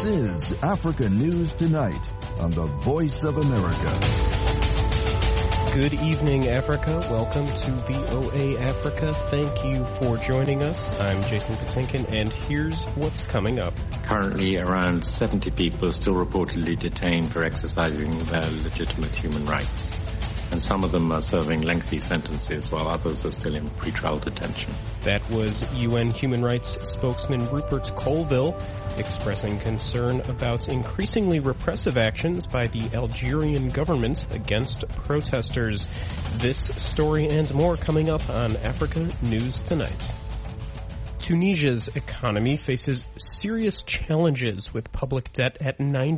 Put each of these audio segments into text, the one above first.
This is Africa News Tonight on the Voice of America. Good evening, Africa. Welcome to VOA Africa. Thank you for joining us. I'm Jason Patinkin, and here's what's coming up. Currently, around 70 people are still reportedly detained for exercising their legitimate human rights. And some of them are serving lengthy sentences, while others are still in pretrial detention. That was UN Human Rights spokesman Rupert Colville expressing concern about increasingly repressive actions by the Algerian government against protesters. This story and more coming up on Africa News Tonight. Tunisia's economy faces serious challenges with public debt at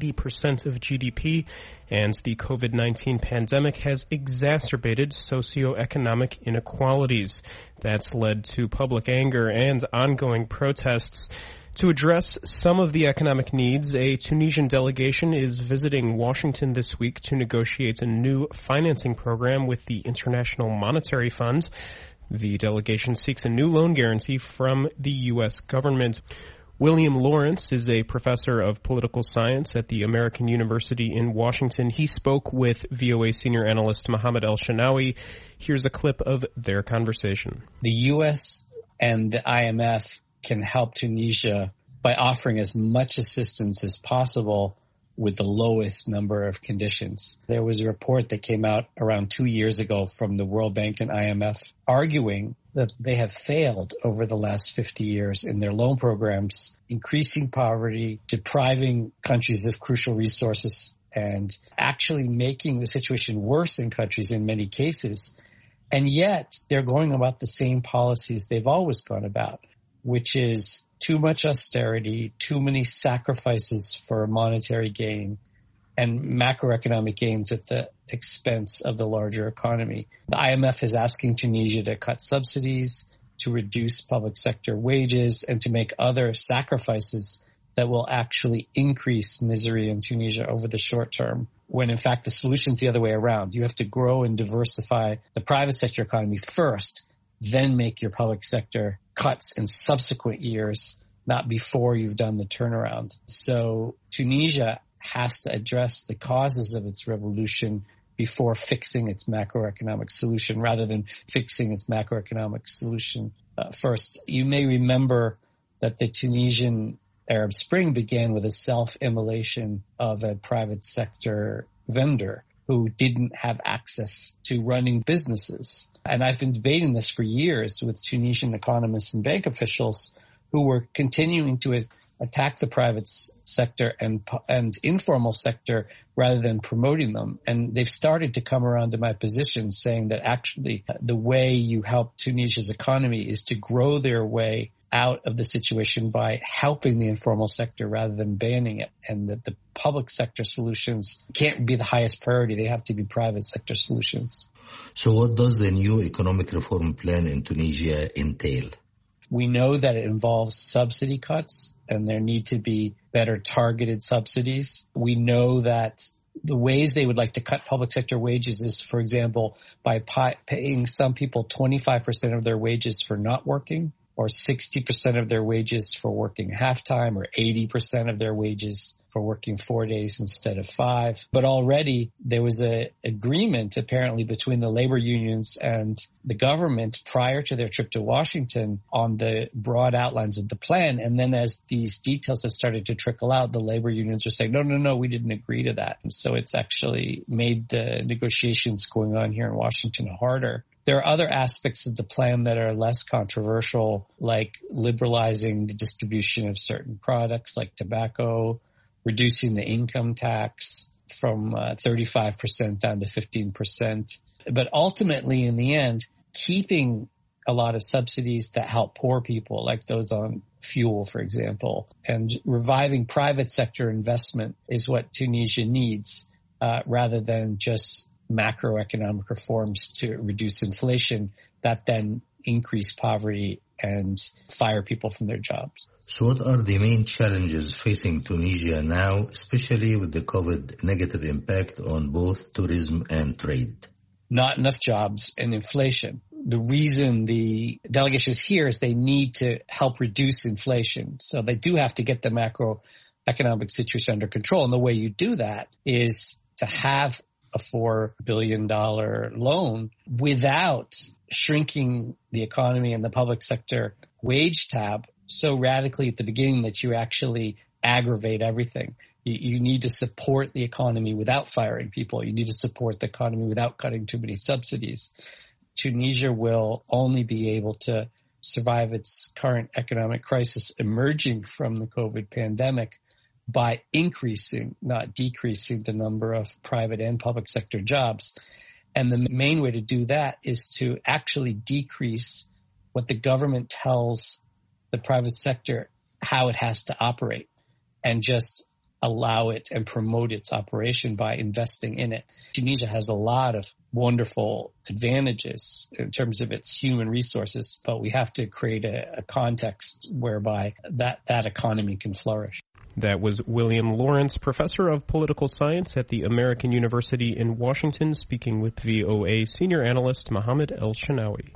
90% of GDP, and the COVID-19 pandemic has exacerbated socioeconomic inequalities. That's led to public anger and ongoing protests. To address some of the economic needs, a Tunisian delegation is visiting Washington this week to negotiate a new financing program with the International Monetary Fund. The delegation seeks a new loan guarantee from the U.S. government. William Lawrence is a professor of political science at the American University in Washington. He spoke with VOA senior analyst Mohammed El-Shanawi. Here's a clip of their conversation. The U.S. and the IMF can help Tunisia by offering as much assistance as possible with the lowest number of conditions. There was a report that came out around 2 years ago from the World Bank and IMF arguing that they have failed over the last 50 years in their loan programs, increasing poverty, depriving countries of crucial resources, and actually making the situation worse in countries in many cases. And yet they're going about the same policies they've always gone about, which is too much austerity, too many sacrifices for monetary gain, and macroeconomic gains at the expense of the larger economy. The IMF is asking Tunisia to cut subsidies, to reduce public sector wages, and to make other sacrifices that will actually increase misery in Tunisia over the short term, when in fact the solution's the other way around. You have to grow and diversify the private sector economy first, then make your public sector cuts in subsequent years, not before you've done the turnaround. So Tunisia has to address the causes of its revolution before fixing its macroeconomic solution, rather than fixing its macroeconomic solution first. You may remember that the Tunisian Arab Spring began with a self-immolation of a private sector vendor who didn't have access to running businesses. And I've been debating this for years with Tunisian economists and bank officials who were continuing to attack the private sector and informal sector rather than promoting them. And they've started to come around to my position, saying that actually the way you help Tunisia's economy is to grow their way out of the situation by helping the informal sector rather than banning it, and that the public sector solutions can't be the highest priority. They have to be private sector solutions. So what does the new economic reform plan in Tunisia entail? We know that it involves subsidy cuts, and there need to be better targeted subsidies. We know that the ways they would like to cut public sector wages is, for example, by paying some people 25% of their wages for not working, or 60% of their wages for working half-time, or 80% of their wages for working 4 days instead of 5. But already there was an agreement apparently between the labor unions and the government prior to their trip to Washington on the broad outlines of the plan. And then as these details have started to trickle out, the labor unions are saying, no, we didn't agree to that. And so it's actually made the negotiations going on here in Washington harder. There are other aspects of the plan that are less controversial, like liberalizing the distribution of certain products like tobacco, reducing the income tax from 35% down to 15%. But ultimately, in the end, keeping a lot of subsidies that help poor people, like those on fuel, for example, and reviving private sector investment is what Tunisia needs, rather than just macroeconomic reforms to reduce inflation that then increase poverty and fire people from their jobs. So what are the main challenges facing Tunisia now, especially with the COVID negative impact on both tourism and trade? Not enough jobs and inflation. The reason the delegation is here is they need to help reduce inflation. So they do have to get the macro economic situation under control. And the way you do that is to have a $4 billion loan without shrinking the economy and the public sector wage tab so radically at the beginning that you actually aggravate everything. You need to support the economy without firing people. You need to support the economy without cutting too many subsidies. Tunisia will only be able to survive its current economic crisis emerging from the COVID pandemic by increasing, not decreasing, the number of private and public sector jobs. And the main way to do that is to actually decrease what the government tells the private sector how it has to operate and just allow it and promote its operation by investing in it. Tunisia has a lot of wonderful advantages in terms of its human resources, but we have to create a context whereby that economy can flourish. That was William Lawrence, professor of political science at the American University in Washington, speaking with VOA senior analyst Mohammed El-Shanawi.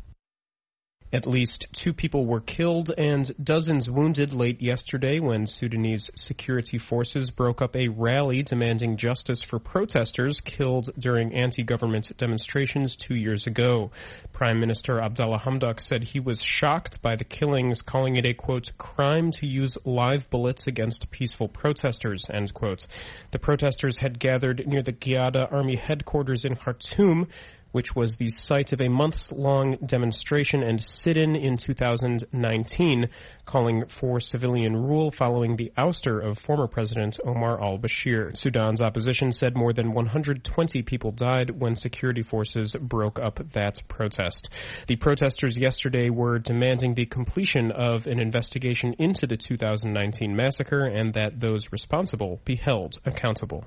At least 2 people were killed and dozens wounded late yesterday when Sudanese security forces broke up a rally demanding justice for protesters killed during anti-government demonstrations 2 years ago. Prime Minister Abdallah Hamdok said he was shocked by the killings, calling it a, quote, crime to use live bullets against peaceful protesters, end quote. The protesters had gathered near the Qiada Army headquarters in Khartoum, which was the site of a months-long demonstration and sit-in in 2019, calling for civilian rule following the ouster of former President Omar al-Bashir. Sudan's opposition said more than 120 people died when security forces broke up that protest. The protesters yesterday were demanding the completion of an investigation into the 2019 massacre and that those responsible be held accountable.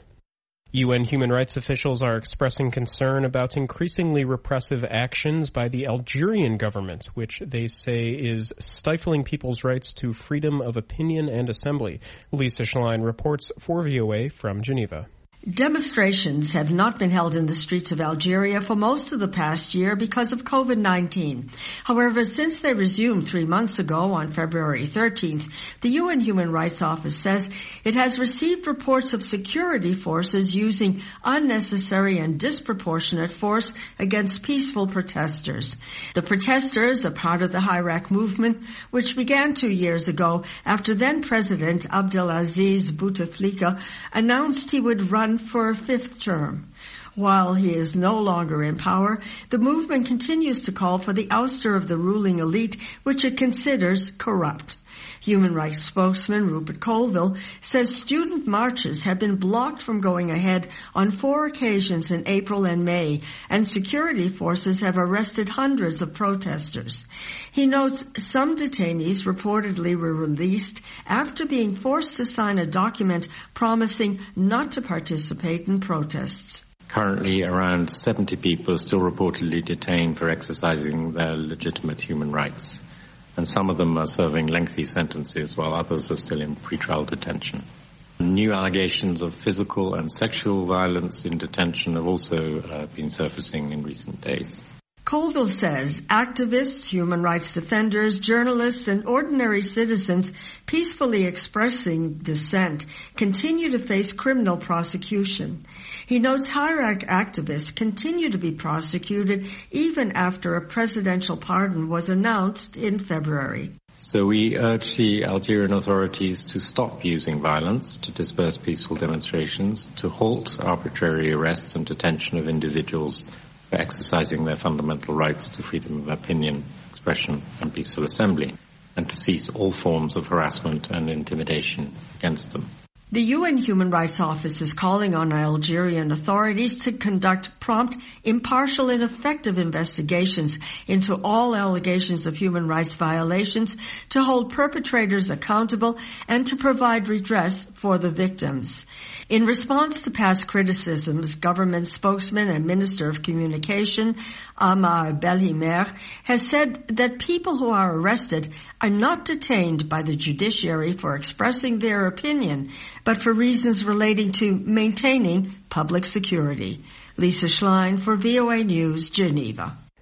UN human rights officials are expressing concern about increasingly repressive actions by the Algerian government, which they say is stifling people's rights to freedom of opinion and assembly. Lisa Schlein reports for VOA from Geneva. Demonstrations have not been held in the streets of Algeria for most of the past year because of COVID-19. However, since they resumed 3 months ago on February 13th, the UN Human Rights Office says it has received reports of security forces using unnecessary and disproportionate force against peaceful protesters. The protesters are part of the Hirak movement, which began 2 years ago after then-President Abdelaziz Bouteflika announced he would run for a 5th term. While he is no longer in power, the movement continues to call for the ouster of the ruling elite, which it considers corrupt. Human rights spokesman Rupert Colville says student marches have been blocked from going ahead on 4 occasions in April and May, and security forces have arrested hundreds of protesters. He notes some detainees reportedly were released after being forced to sign a document promising not to participate in protests. Currently, around 70 people are still reportedly detained for exercising their legitimate human rights, and some of them are serving lengthy sentences while others are still in pretrial detention. New allegations of physical and sexual violence in detention have also been surfacing in recent days. Colville says activists, human rights defenders, journalists, and ordinary citizens peacefully expressing dissent continue to face criminal prosecution. He notes Hirak activists continue to be prosecuted even after a presidential pardon was announced in February. So we urge the Algerian authorities to stop using violence to disperse peaceful demonstrations, to halt arbitrary arrests and detention of individuals for exercising their fundamental rights to freedom of opinion, expression, and peaceful assembly, and to cease all forms of harassment and intimidation against them. The UN Human Rights Office is calling on Algerian authorities to conduct prompt, impartial, and effective investigations into all allegations of human rights violations, to hold perpetrators accountable, and to provide redress for the victims. In response to past criticisms, government spokesman and Minister of Communication, Amar Belhimer, has said that people who are arrested are not detained by the judiciary for expressing their opinion, but for reasons relating to maintaining public security. Lisa Schlein for VOA News, Geneva.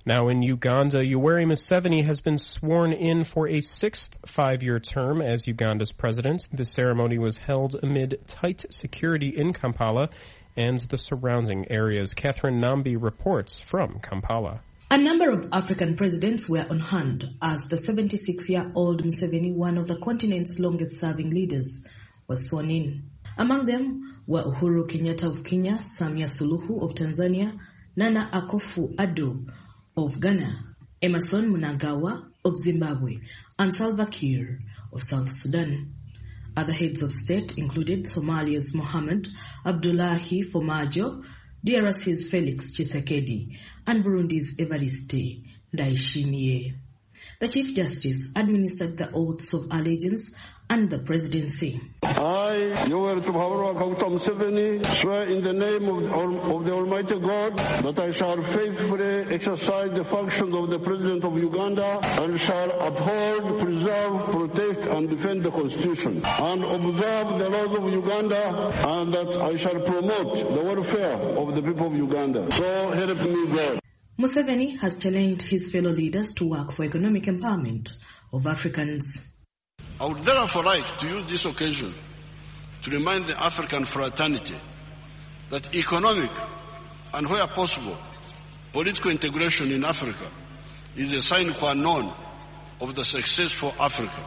Now in Uganda, Yoweri Museveni has been sworn in for a 6th 5-year term as Uganda's president. The ceremony was held amid tight security in Kampala and the surrounding areas. Catherine Nambi reports from Kampala. A number of African presidents were on hand as the 76-year-old Museveni, one of the continent's longest-serving leaders, was sworn in. Among them were Uhuru Kenyatta of Kenya, Samia Suluhu of Tanzania, Nana Akufo-Addo of Ghana, Emerson Mnangagwa of Zimbabwe, and Salva Kiir of South Sudan. Other heads of state included Somalia's Mohamed Abdullahi Farmajo, DRC's Felix Tshisekedi, and Burundi's Evariste Ndayishimiye. The Chief Justice administered the oaths of allegiance and the presidency. I, Yoweri Kaguta Museveni, swear in the name of the Almighty God that I shall faithfully exercise the functions of the President of Uganda and shall uphold, preserve, protect, and defend the Constitution and observe the laws of Uganda, and that I shall promote the welfare of the people of Uganda. So help me God. Museveni has challenged his fellow leaders to work for economic empowerment of Africans. I would therefore like to use this occasion to remind the African fraternity that economic and, where possible, political integration in Africa is a sine qua non of the successful Africa.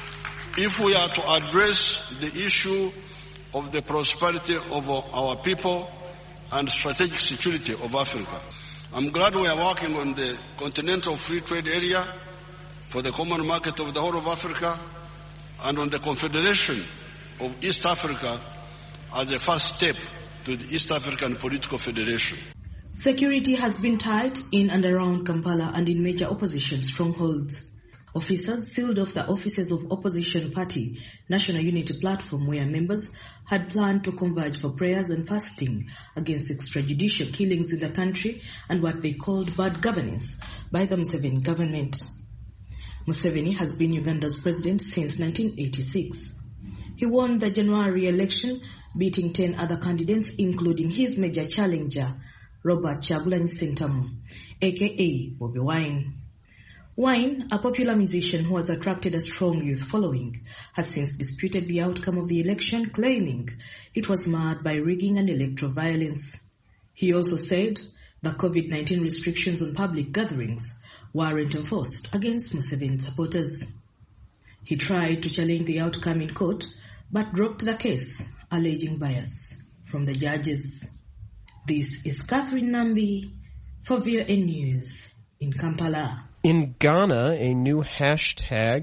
If we are to address the issue of the prosperity of our people and strategic security of Africa, I'm glad we are working on the Continental Free Trade Area for the common market of the whole of Africa and on the Confederation of East Africa as a first step to the East African Political Federation. Security has been tight in and around Kampala and in major opposition strongholds. Officers sealed off the offices of opposition party National Unity Platform, where members had planned to converge for prayers and fasting against extrajudicial killings in the country and what they called bad governance by the Museveni government. Museveni has been Uganda's president since 1986. He won the January election, beating 10 other candidates, including his major challenger, Robert Kyagulanyi Ssentamu, aka Bobi Wine. Wine, a popular musician who has attracted a strong youth following, has since disputed the outcome of the election, claiming it was marred by rigging and electoral violence. He also said the COVID-19 restrictions on public gatherings weren't enforced against Museveni supporters. He tried to challenge the outcome in court, but dropped the case, alleging bias from the judges. This is Catherine Nambi for VOA News in Kampala. In Ghana, a new hashtag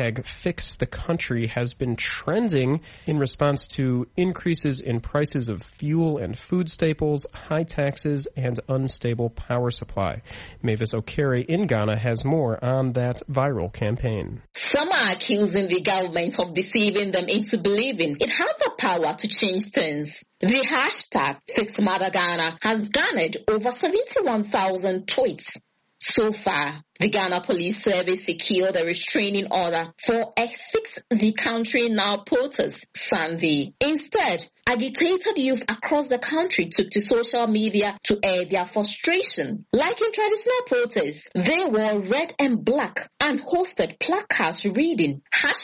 #FixTheCountry, has been trending in response to increases in prices of fuel and food staples, high taxes, and unstable power supply. Mavis Okere in Ghana has more on that viral campaign. Some are accusing the government of deceiving them into believing it has the power to change things. The hashtag #FixMotherGhana has garnered over 71,000 tweets. So far, the Ghana Police Service secured a restraining order for a Fix the Country Now protest Sunday. Instead, agitated youth across the country took to social media to air their frustration. Like in traditional protests, they wore red and black and hosted placards reading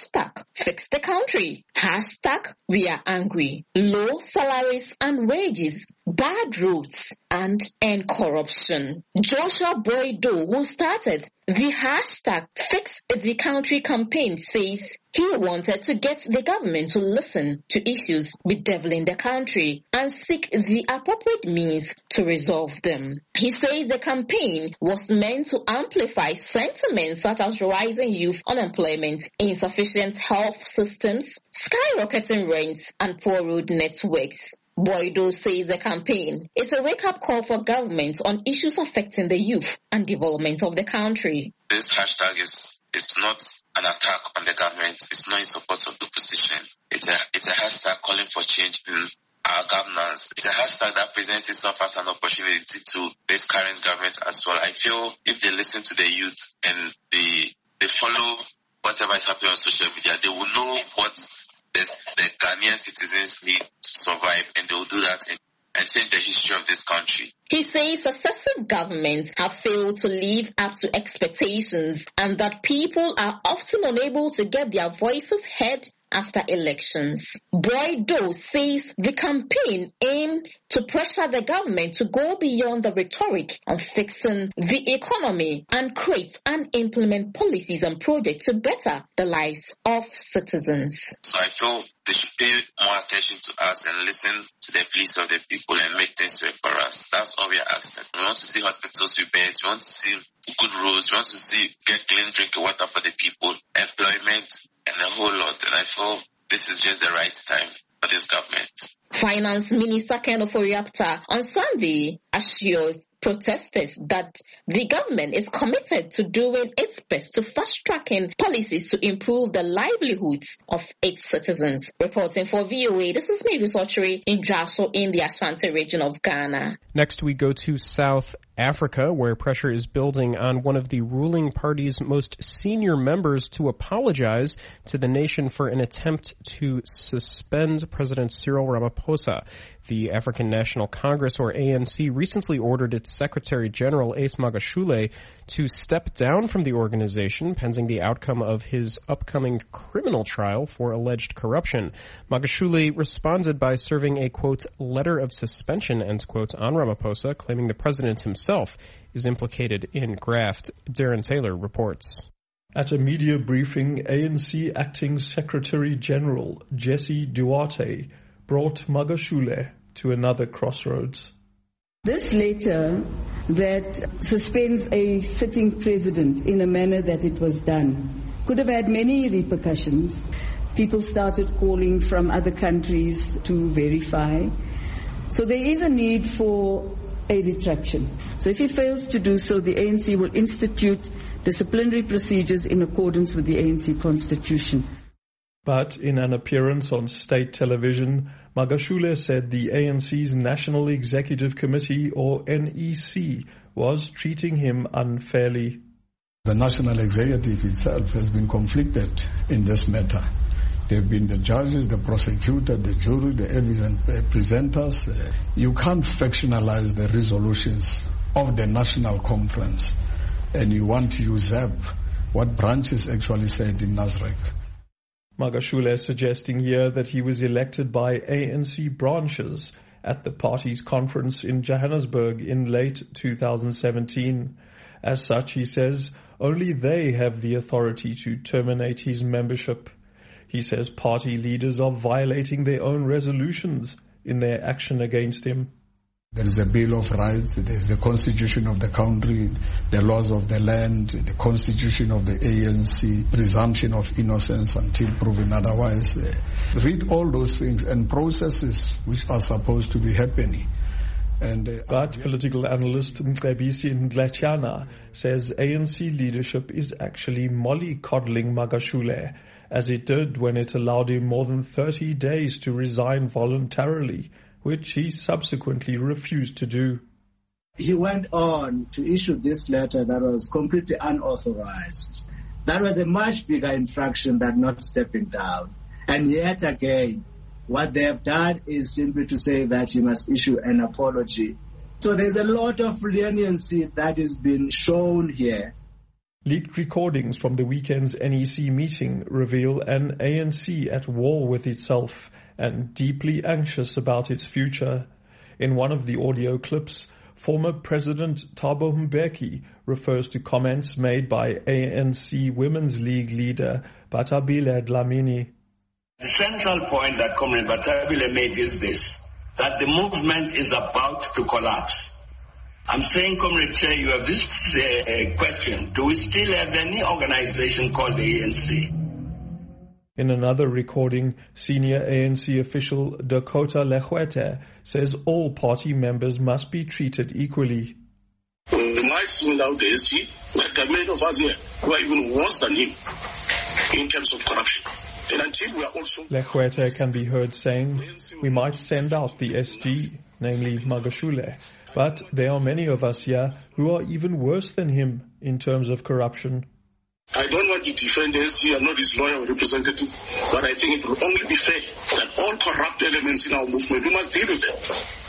#FixTheCountry, #We are angry, low salaries and wages, bad roads, and end corruption. Joshua Boydo, who started the #FixTheCountry campaign, says he wanted to get the government to listen to issues bedeviling the country and seek the appropriate means to resolve them. He says the campaign was meant to amplify sentiments such as rising youth unemployment, insufficient health systems, skyrocketing rents, and poor road networks. Boydo says the campaign is a wake-up call for government on issues affecting the youth and development of the country. This hashtag is not an attack on the government. It's not in support of the opposition. It's a hashtag calling for change in our governance. It's a hashtag that presents itself as an opportunity to this current government as well. I feel if they listen to the youth and they follow whatever is happening on social media, they will know what the Ghanaian citizens need to survive, and they will do that and change the history of this country. He says successive governments have failed to live up to expectations and that people are often unable to get their voices heard after elections. Boy Doe says the campaign aimed to pressure the government to go beyond the rhetoric on fixing the economy and create and implement policies and projects to better the lives of citizens. So I feel they should pay more attention to us and listen to the pleas of the people and make things work for us. That's all we are asking. We want to see hospitals repaired. We want to see good roads. We want to see get clean drinking water for the people, employment, and a whole lot. And I feel this is just the right time for this government. Finance Minister Ken Ofori-Atta on Sunday assured protesters that the government is committed to doing its best to fast-tracking policies to improve the livelihoods of its citizens. Reporting for VOA, this is Mary Sochiri in Draso in the Ashanti region of Ghana. Next, we go to South Africa, where pressure is building on one of the ruling party's most senior members to apologize to the nation for an attempt to suspend President Cyril Ramaphosa. The African National Congress, or ANC, recently ordered its Secretary General Ace Magashule to step down from the organization pending the outcome of his upcoming criminal trial for alleged corruption. Magashule responded by serving a, quote, letter of suspension, end quote, on Ramaphosa, claiming the president himself is implicated in graft. Darren Taylor reports. At a media briefing, ANC Acting Secretary General Jesse Duarte brought Magashule to another crossroads. This letter that suspends a sitting president in a manner that it was done could have had many repercussions. People started calling from other countries to verify. So there is a need for a retraction. So if he fails to do so, the ANC will institute disciplinary procedures in accordance with the ANC constitution. But in an appearance on state television, Magashule said the ANC's National Executive Committee, or NEC, was treating him unfairly. The National Executive itself has been conflicted in this matter. They've been the judges, the prosecutor, the jury, the evidence presenters. You can't factionalize the resolutions of the National Conference, and you want to usurp what branches actually said in Nasrec. Magashule suggesting here that he was elected by ANC branches at the party's conference in Johannesburg in late 2017. As such, he says, only they have the authority to terminate his membership. He says party leaders are violating their own resolutions in their action against him. There is a Bill of Rights, there is the Constitution of the country, the laws of the land, the Constitution of the ANC, presumption of innocence until proven otherwise. Read all those things and processes which are supposed to be happening. But political analyst Mcebisi Ndlachana says ANC leadership is actually mollycoddling Magashule, as it did when it allowed him more than 30 days to resign voluntarily, which he subsequently refused to do. He went on to issue this letter that was completely unauthorized. That was a much bigger infraction than not stepping down. And yet again, what they have done is simply to say that he must issue an apology. So there's a lot of leniency that is being shown here. Leaked recordings from the weekend's NEC meeting reveal an ANC at war with itself and deeply anxious about its future. In one of the audio clips, former President Thabo Mbeki refers to comments made by ANC Women's League leader Batabile Dlamini. The central point that Comrade Batabile made is this, that the movement is about to collapse. I'm saying, Comrade Chair, you have this question. Do we still have any organization called the ANC? In another recording, senior ANC official Dakota Lechwete says all party members must be treated equally. We might single out the SG, but there are many of us here who are even worse than him in terms of corruption. And until we are also... Lechwete can be heard saying, we might send out the SG, namely Magashule, but there are many of us here who are even worse than him in terms of corruption. I don't want to defend the SG, I'm not his lawyer or representative, but I think it will only be fair that all corrupt elements in our movement, we must deal with them.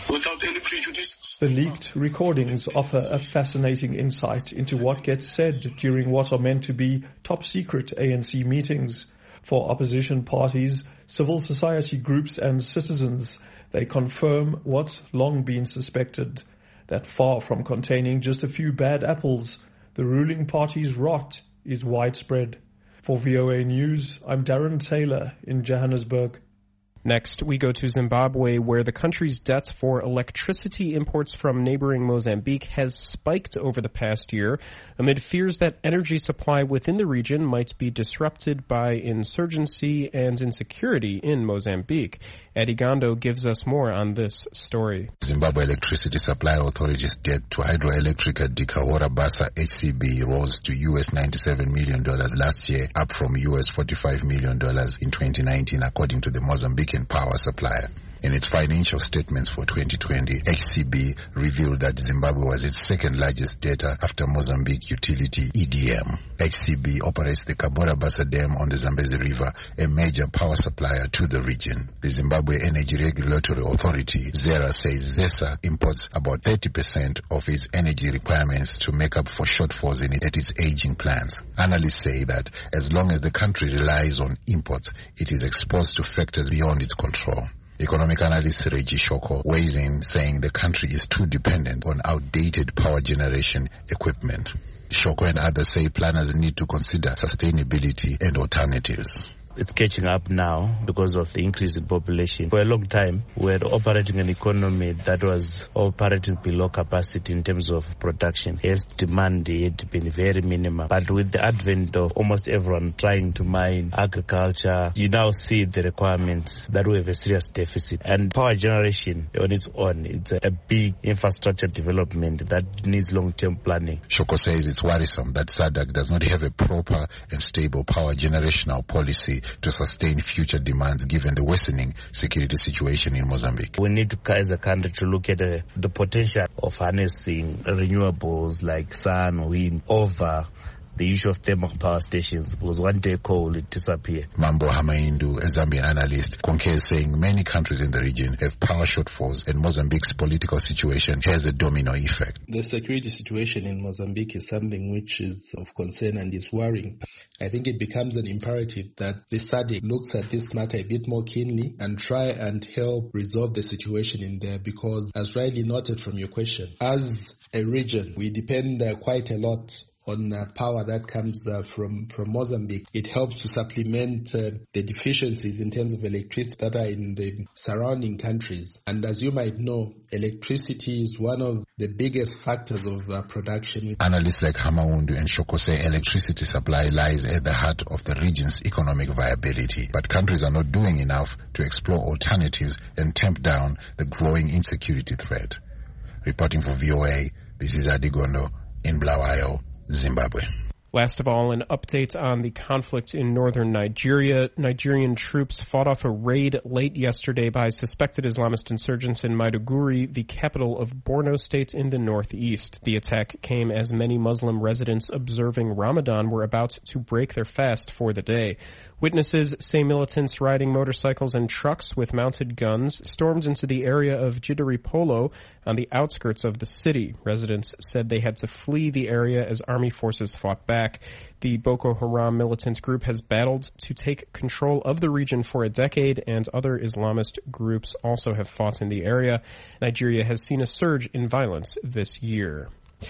without any prejudice. The leaked recordings offer a fascinating insight into what gets said during what are meant to be top-secret ANC meetings. For opposition parties, civil society groups and citizens, they confirm what's long been suspected, that far from containing just a few bad apples, the ruling party's rot is widespread. For VOA News, I'm Darren Taylor in Johannesburg. Next, we go to Zimbabwe, where the country's debt for electricity imports from neighboring Mozambique has spiked over the past year amid fears that energy supply within the region might be disrupted by insurgency and insecurity in Mozambique. Eddie Gondo gives us more on this story. Zimbabwe Electricity Supply Authority's debt to Hydroelectrica de Cahora Bassa HCB rose to US $97 million last year, up from US $45 million in 2019, according to the Mozambican power supplier. In its financial statements for 2020, HCB revealed that Zimbabwe was its second largest debtor after Mozambique utility EDM. HCB operates the Cahora Bassa Dam on the Zambezi River, a major power supplier to the region. The Zimbabwe Energy Regulatory Authority, ZERA, says ZESA imports about 30% of its energy requirements to make up for shortfalls at its aging plants. Analysts say that as long as the country relies on imports, it is exposed to factors beyond its control. Economic analyst Reggie Shoko weighs in, saying the country is too dependent on outdated power generation equipment. Shoko and others say planners need to consider sustainability and alternatives. It's catching up now because of the increase in population. For a long time, we were operating an economy that was operating below capacity in terms of production. Yes, demand had been very minimal. But with the advent of almost everyone trying to mine agriculture, you now see the requirements that we have a serious deficit. And power generation on its own, it's a big infrastructure development that needs long-term planning. Shoko says it's worrisome that SADC does not have a proper and stable power generational policy to sustain future demands given the worsening security situation in Mozambique. We need to, as a country, to look at the potential of harnessing renewables like sun, wind over the issue of thermal power stations, because one day coal will disappear. Mambo Hamaindu, a Zambian analyst, concurs, saying many countries in the region have power shortfalls and Mozambique's political situation has a domino effect. The security situation in Mozambique is something which is of concern and is worrying. I think it becomes an imperative that the SADC looks at this matter a bit more keenly and try and help resolve the situation in there, because, as rightly noted from your question, as a region, we depend quite a lot on power that comes from Mozambique. It helps to supplement the deficiencies in terms of electricity that are in the surrounding countries. And as you might know, electricity is one of the biggest factors of production. Analysts like Hamaundu and Shoko say electricity supply lies at the heart of the region's economic viability. But countries are not doing enough to explore alternatives and tamp down the growing insecurity threat. Reporting for VOA, this is Adi Gondo in Bulawayo, Zimbabwe. Last of all, an update on the conflict in northern Nigeria. Nigerian troops fought off a raid late yesterday by suspected Islamist insurgents in Maiduguri, the capital of Borno State in the northeast. The attack came as many Muslim residents observing Ramadan were about to break their fast for the day. Witnesses say militants riding motorcycles and trucks with mounted guns stormed into the area of Jidari Polo on the outskirts of the city. Residents said they had to flee the area as army forces fought back. The Boko Haram militant group has battled to take control of the region for a decade, and other Islamist groups also have fought in the area. Nigeria has seen a surge in violence this year.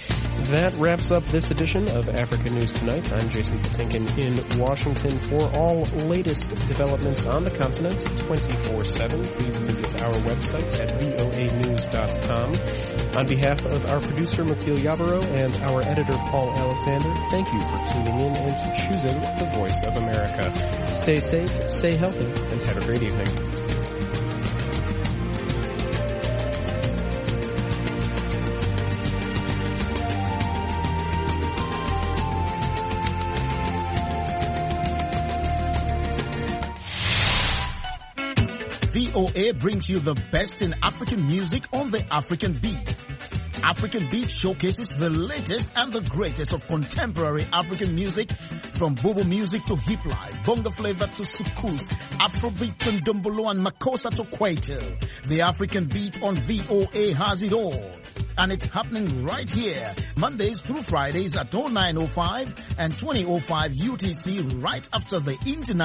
That wraps up this edition of Africa News Tonight. I'm Jason Patinkin in Washington. For all latest developments on the continent 24/7, please visit our website at voanews.com. On behalf of our producer, Mukil Yabaro, and our editor, Paul Alexander, thank you for tuning in and choosing the Voice of America. Stay safe, stay healthy, and have a great evening. VOA brings you the best in African music on the African Beat. African Beat showcases the latest and the greatest of contemporary African music From Bobo music to hip life, bongo flavor to sukus, Afrobeat to Ndombolo and Makossa to Kwaito. The African beat on VOA has it all. And it's happening right here, Mondays through Fridays at 09:05 and 20:05 UTC, right after the international